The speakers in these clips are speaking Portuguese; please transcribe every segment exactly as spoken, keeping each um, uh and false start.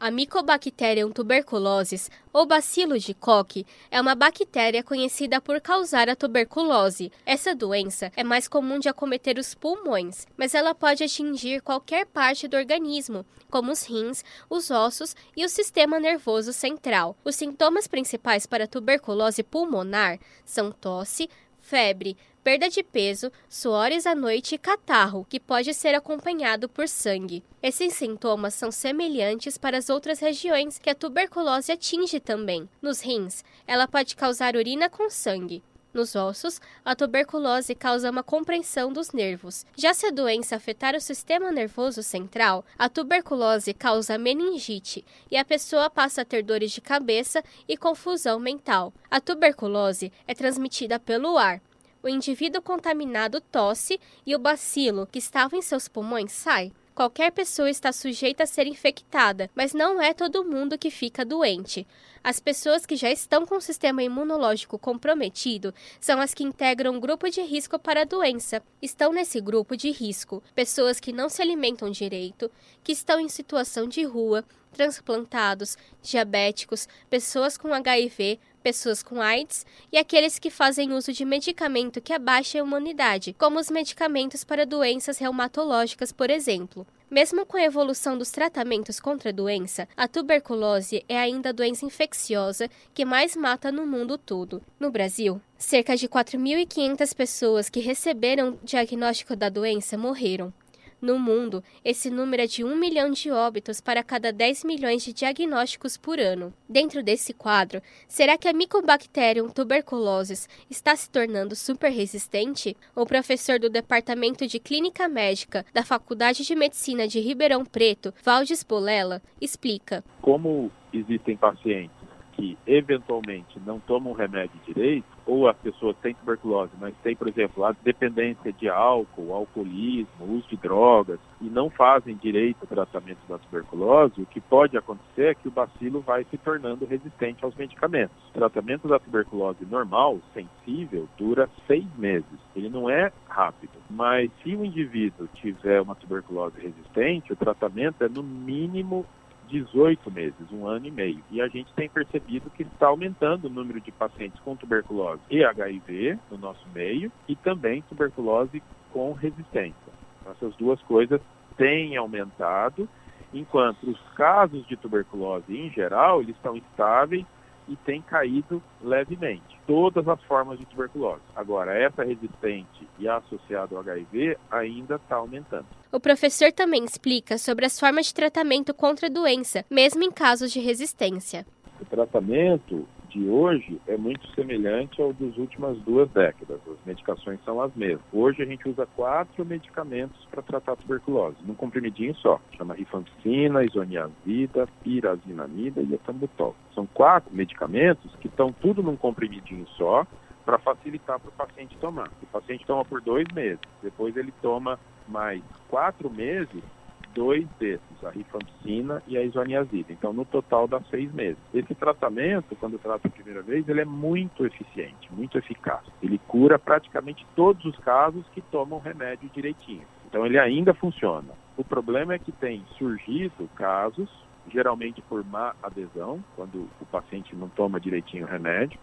A Mycobacterium tuberculosis, ou bacilo de Koch, é uma bactéria conhecida por causar a tuberculose. Essa doença é mais comum de acometer os pulmões, mas ela pode atingir qualquer parte do organismo, como os rins, os ossos e o sistema nervoso central. Os sintomas principais para a tuberculose pulmonar são tosse, febre, perda de peso, suores à noite e catarro, que pode ser acompanhado por sangue. Esses sintomas são semelhantes para as outras regiões que a tuberculose atinge também. Nos rins, ela pode causar urina com sangue. Nos ossos, a tuberculose causa uma compressão dos nervos. Já se a doença afetar o sistema nervoso central, a tuberculose causa meningite e a pessoa passa a ter dores de cabeça e confusão mental. A tuberculose é transmitida pelo ar. O indivíduo contaminado tosse e o bacilo que estava em seus pulmões sai. Qualquer pessoa está sujeita a ser infectada, mas não é todo mundo que fica doente. As pessoas que já estão com o sistema imunológico comprometido são as que integram um grupo de risco para a doença. Estão nesse grupo de risco pessoas que não se alimentam direito, que estão em situação de rua, transplantados, diabéticos, pessoas com H I V, pessoas com AIDS e aqueles que fazem uso de medicamento que abaixa a imunidade, como os medicamentos para doenças reumatológicas, por exemplo. Mesmo com a evolução dos tratamentos contra a doença, a tuberculose é ainda a doença infecciosa que mais mata no mundo todo. No Brasil, cerca de quatro mil e quinhentas pessoas que receberam o diagnóstico da doença morreram. No mundo, esse número é de um milhão de óbitos para cada dez milhões de diagnósticos por ano. Dentro desse quadro, será que a Mycobacterium tuberculosis está se tornando super-resistente? O professor do Departamento de Clínica Médica da Faculdade de Medicina de Ribeirão Preto, Valdes Bolela, explica. Como existem pacientes que eventualmente não tomam remédio direito, ou a pessoa tem tuberculose, mas tem, por exemplo, a dependência de álcool, alcoolismo, uso de drogas, e não fazem direito o tratamento da tuberculose, o que pode acontecer é que o bacilo vai se tornando resistente aos medicamentos. O tratamento da tuberculose normal, sensível, dura seis meses. Ele não é rápido, mas se o indivíduo tiver uma tuberculose resistente, o tratamento é no mínimo dezoito meses, um ano e meio. E a gente tem percebido que está aumentando o número de pacientes com tuberculose e H I V no nosso meio e também tuberculose com resistência. Essas duas coisas têm aumentado, enquanto os casos de tuberculose em geral, eles estão estáveis e têm caído levemente. Todas as formas de tuberculose. Agora, essa resistente e associada ao H I V ainda está aumentando. O professor também explica sobre as formas de tratamento contra a doença, mesmo em casos de resistência. O tratamento de hoje é muito semelhante ao das últimas duas décadas. As medicações são as mesmas. Hoje a gente usa quatro medicamentos para tratar a tuberculose, num comprimidinho só. Chama rifampicina, isoniazida, pirazinamida e etambutol. São quatro medicamentos que estão tudo num comprimidinho só para facilitar para o paciente tomar. O paciente toma por dois meses, depois ele toma mais quatro meses, dois desses, a rifampicina e a isoniazida. Então, no total, dá seis meses. Esse tratamento, quando trata a primeira vez, ele é muito eficiente, muito eficaz. Ele cura praticamente todos os casos que tomam remédio direitinho. Então, ele ainda funciona. O problema é que tem surgido casos, geralmente por má adesão, quando o paciente não toma direitinho o remédio,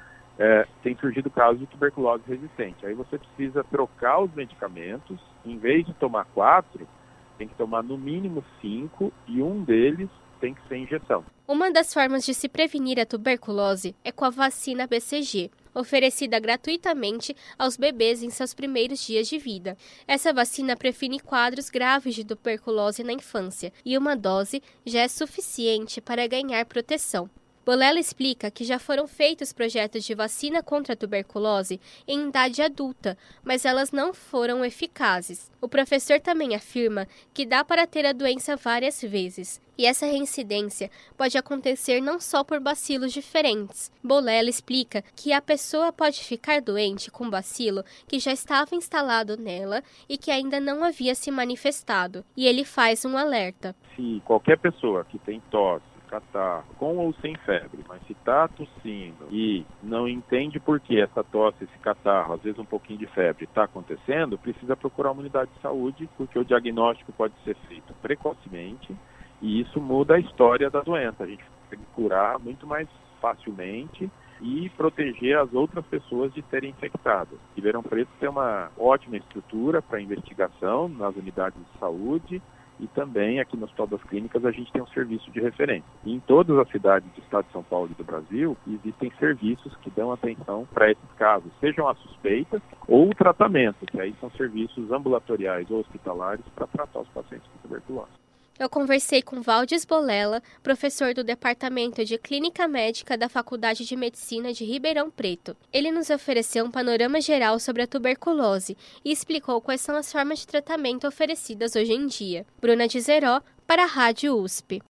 É, tem surgido casos de tuberculose resistente. Aí você precisa trocar os medicamentos, em vez de tomar quatro, tem que tomar no mínimo cinco e um deles tem que ser injeção. Uma das formas de se prevenir a tuberculose é com a vacina B C G, oferecida gratuitamente aos bebês em seus primeiros dias de vida. Essa vacina previne quadros graves de tuberculose na infância e uma dose já é suficiente para ganhar proteção. Bolela explica que já foram feitos projetos de vacina contra a tuberculose em idade adulta, mas elas não foram eficazes. O professor também afirma que dá para ter a doença várias vezes, e essa reincidência pode acontecer não só por bacilos diferentes. Bolela explica que a pessoa pode ficar doente com bacilo que já estava instalado nela e que ainda não havia se manifestado, e ele faz um alerta. Se qualquer pessoa que tem tosse, catarro, com ou sem febre, mas se está tossindo e não entende por que essa tosse, esse catarro, às vezes um pouquinho de febre está acontecendo, precisa procurar uma unidade de saúde, porque o diagnóstico pode ser feito precocemente E isso muda a história da doença. A gente consegue curar muito mais facilmente e proteger as outras pessoas de serem infectadas. Ribeirão Preto tem uma ótima estrutura para investigação nas unidades de saúde e também aqui no Hospital das Clínicas a gente tem um serviço de referência. E em todas as cidades do estado de São Paulo e do Brasil existem serviços que dão atenção para esses casos, sejam a suspeita ou o tratamento, que aí são serviços ambulatoriais ou hospitalares para tratar os pacientes com tuberculose. Eu conversei com Valdes Bolela, professor do Departamento de Clínica Médica da Faculdade de Medicina de Ribeirão Preto. Ele nos ofereceu um panorama geral sobre a tuberculose e explicou quais são as formas de tratamento oferecidas hoje em dia. Bruna de Zeró, para a Rádio U S P.